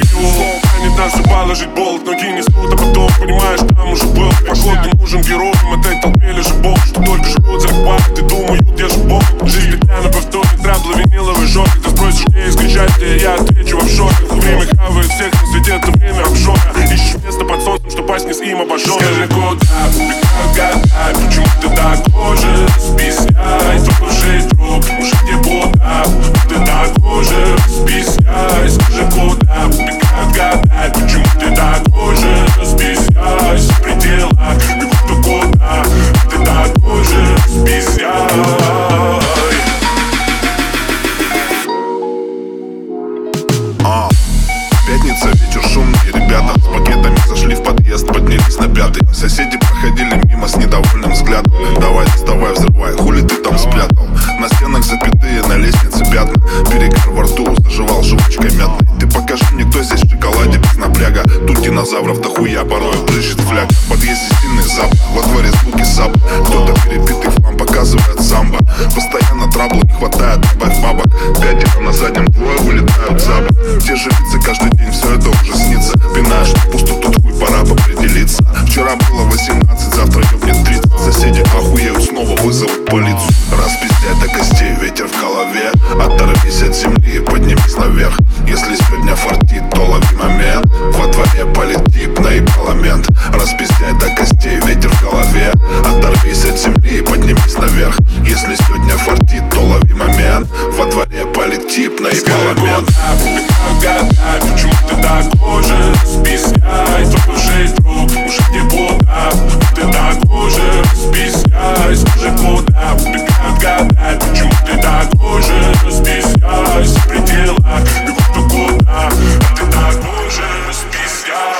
Слово тянет нас и положить болт. Ноги не снут, а потом понимаешь, там уже был. Походу нужен героям этой толпе лежит бог, что только жрут, зарабатывают и думают, я же бог. Жизнь для на повторе, трабла виниловый жопы. Ты спросишь, где искричать, где я отвечу в офшоре. Время хавает всех, на свете это время обшора. Ищешь место под солнцем, что пасть не с им обожжён. Скажи, куда убегают года, почему ты такой же? Списняй, твой же друг, уже где вода. Ты такой же, списняй. Скажи, куда убегают года, почему ты такой же? Списняй, в пределах, бегу кто куда. Ты такой же, списняй. Пятница, вечер шумный, ребята с пакетами зашли в подъезд, поднялись на пятый. Соседи проходили мимо с недовольным взглядом. Давай, доставай, взрывай, хули ты там спрятал? На стенах запятые, на лестнице пятна. Перегар во рту, заживал жвачкой мятной. Ты покажи мне, кто здесь в шоколаде без напряга. Тут динозавров дохуя, порой брызжет фляга. В подъезде сильный запах, во дворе звуки саб. Кто-то перебитый флам показывает самбо. Постоянно траблу не хватает, добавь бабок. Пятеро на заднем, двое вылетают за бок. Те же лица каждый день, все это уже снится. Пинаешь в пустоту, хуй, пора определиться. Вчера было 18, завтра ёбнет 30. Соседи охуеют, снова вызовут полицию. Распиздяй до костей, ветер в голове. Оторвись от земли и поднимись наверх. Если сегодня фартит, то лови момент. Во дворе политик, наебала мент. Распиздяй до костей, ветер в голове. Оторвись от земли и поднимись наверх. Если сегодня фартит, то лови момент. Во дворе политик, наебала мент. Почему ты такой же? Списняй, твой же друг, уже где вода. Ты такой же, списняй. Скажи, куда убегают года. Почему ты такой же? Списняй, в пределах, бегу кто куда. Ты такой же, списняй.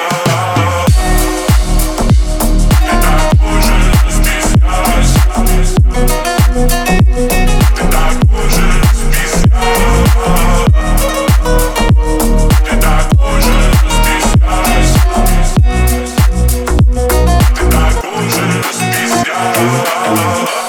Ты такой же, списняй. Ты такой же, списняй. Ты такой же, списняй. Ты такой же, списняй.